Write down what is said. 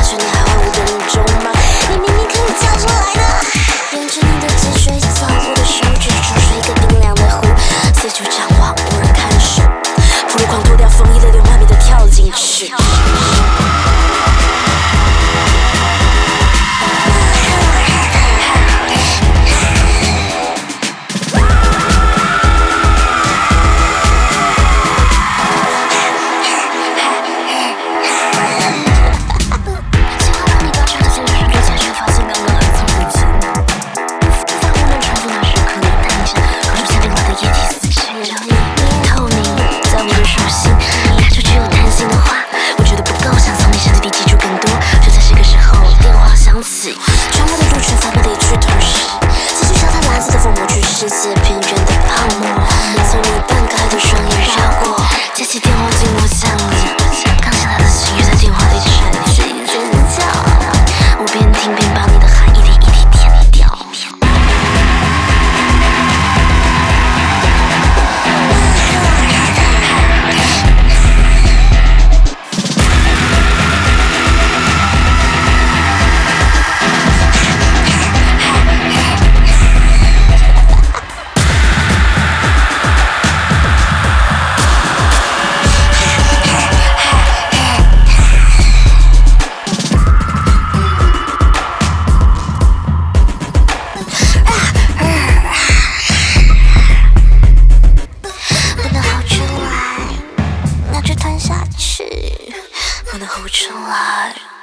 求你还会我人中吗？你明明可以叫出来的。沿着你的脊椎走，我的手指戳出一个冰凉的湖，四处张望，无人看守。铺路狂脱掉风衣的，6万米的跳进去。穿过的路全翻过的一句同时，继续像他蓝色的疯魔去世界边缘的泡沫，从你半开的双眼绕过，接起电话静默降临，刚醒来的心又在电话里喘息尖叫，我边听边把你的汗一滴一滴舔掉。不能吼出来。